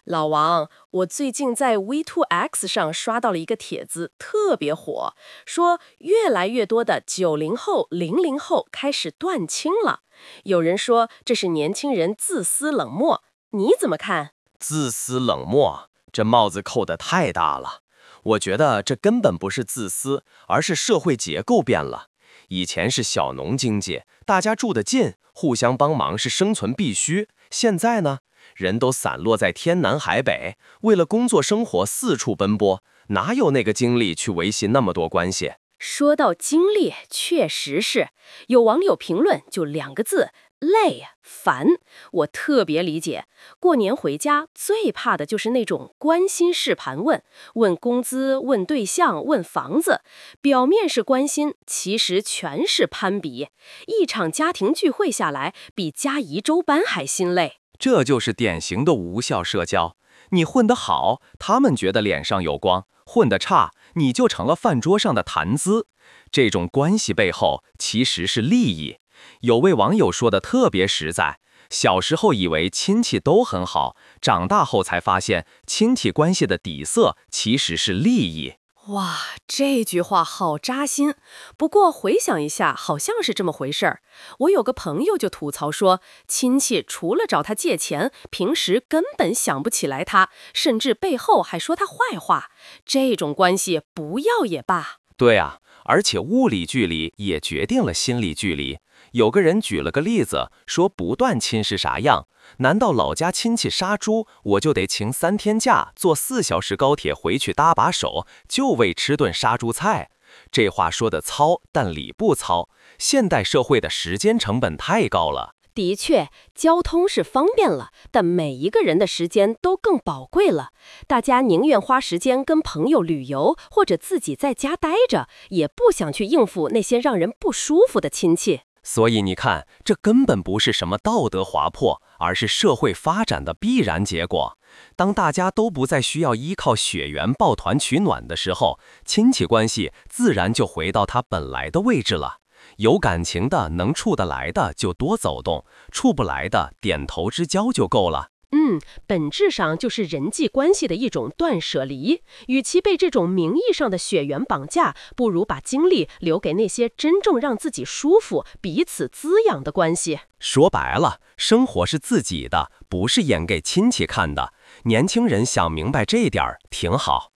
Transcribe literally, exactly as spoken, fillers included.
老王，我最近在 V 二 X 上刷到了一个帖子，特别火，说越来越多的九零后、零零后开始断亲了。有人说这是年轻人自私冷漠，你怎么看？ 自私冷漠，这帽子扣得太大了。我觉得这根本不是自私，而是社会结构变了。以前是小农经济，大家住得近，互相帮忙是生存必须。现在呢，人都散落在天南海北，为了工作生活四处奔波，哪有那个精力去维系那么多关系？ 说到精力，确实是。有网友评论就两个字：累、烦。我特别理解，过年回家最怕的就是那种关心式盘问，问工资、问对象、问房子，表面是关心，其实全是攀比。一场家庭聚会下来，比加一周班还心累。 这就是典型的无效社交。你混得好，他们觉得脸上有光；混得差，你就成了饭桌上的谈资。这种关系背后其实是利益。有位网友说的特别实在，小时候以为亲戚都很好，长大后才发现亲戚关系的底色其实是利益。 哇，这句话好扎心。不过回想一下，好像是这么回事儿。我有个朋友就吐槽说，亲戚除了找他借钱，平时根本想不起来他，甚至背后还说他坏话。这种关系不要也罢。 对啊，而且物理距离也决定了心理距离。有个人举了个例子，说不断亲是啥样？难道老家亲戚杀猪，我就得请三天假，坐四小时高铁回去搭把手，就为吃顿杀猪菜？这话说的糙，但理不糙。现代社会的时间成本太高了。 的确，交通是方便了，但每一个人的时间都更宝贵了。大家宁愿花时间跟朋友旅游，或者自己在家待着，也不想去应付那些让人不舒服的亲戚。 所以你看，这根本不是什么道德滑坡，而是社会发展的必然结果。当大家都不再需要依靠血缘抱团取暖的时候，亲戚关系自然就回到它本来的位置了。有感情的、能处得来的就多走动，处不来的点头之交就够了。 嗯，本质上就是人际关系的一种断舍离。与其被这种名义上的血缘绑架，不如把精力留给那些真正让自己舒服、彼此滋养的关系。 说白了，生活是自己的，不是演给亲戚看的。年轻人想明白这点儿挺好。